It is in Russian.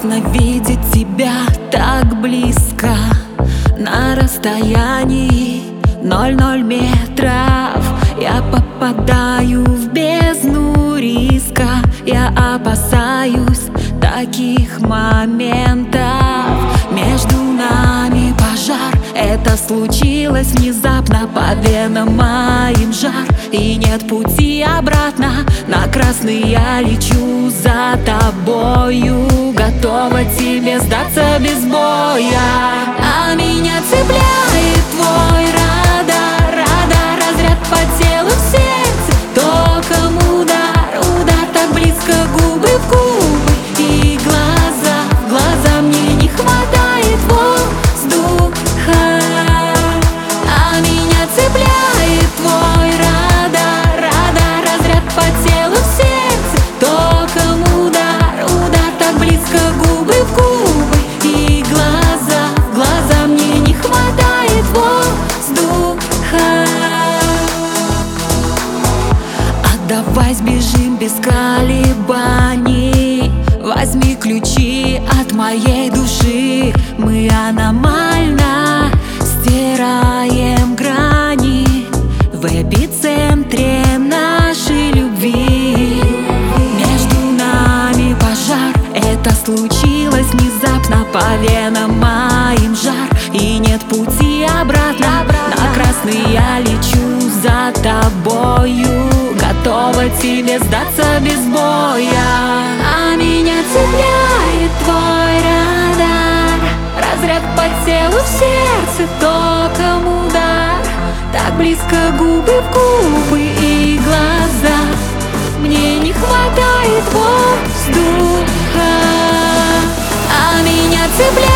Опасно видеть тебя так близко, на расстоянии 0,0 метров. Я попадаю в бездну риска. Я опасаюсь таких моментов. Между нами пожар, это случилось внезапно. По венам моим жар, и нет пути обратно. На красный я лечу за тобою, готова тебе сдаться без боя. А меня цепляет твой радар, радар, разряд по телу, в сердце током удар, удар так близко, губы в губы и глаза в глаза. Мне не хватает воздуха. А меня цепляет твой радар, радар, разряд по телу, в сердце током удар, удар так близко, губы в губы и глаза в глаза. Мне не хватает воздуха. Давай сбежим без колебаний. Возьми ключи от моей души. Мы аномально стираем грани в эпицентре нашей любви. Между нами пожар, это случилось внезапно. По венам моим жар, и нет пути обратно. На красный я лечу за тобою, готова тебе сдаться без боя. А меня цепляет твой радар, разряд по телу, в сердце током удар, так близко, губы в губы и глаза. Мне не хватает воздуха. А меня цепляет